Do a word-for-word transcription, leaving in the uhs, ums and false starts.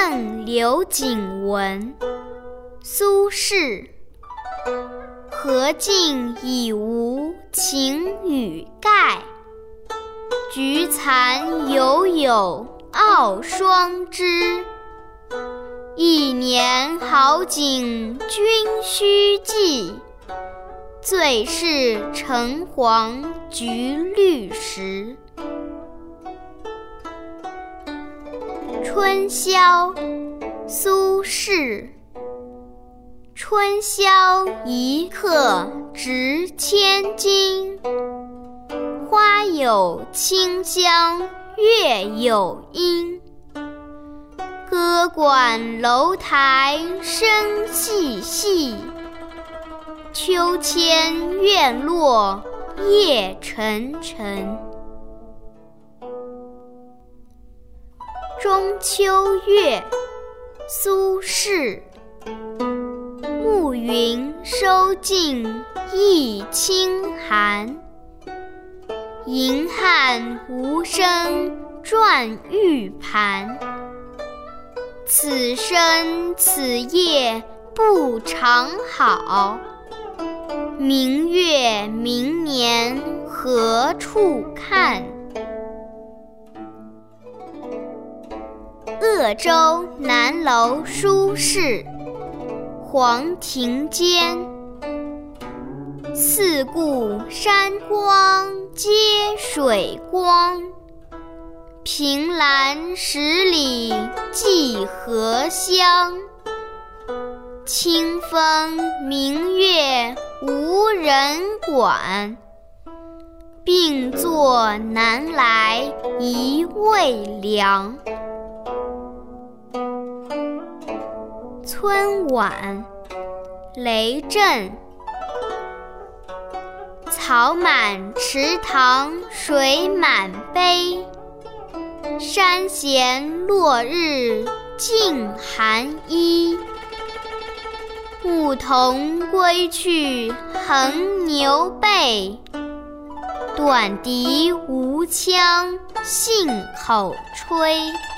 赠刘景文，苏轼。荷尽已无擎雨盖，菊残犹有傲霜枝。一年好景君须记，最是橙黄橘绿时。春宵，苏轼。春宵一刻值千金，花有清香月有阴。歌管楼台声细细，秋千院落夜沉沉。中秋月，苏轼。暮云收尽一清寒，银汉无声转玉盘。此生此夜不长好，明月明年何处看？鄂州南楼书室，黄庭坚。四顾山光接水光，凭栏十里寄荷香。清风明月无人管，并作南来一味凉。春晚，雷震。草满池塘水满陂，山闲落日尽寒衣。牧童归去横牛背，短笛无腔信口吹。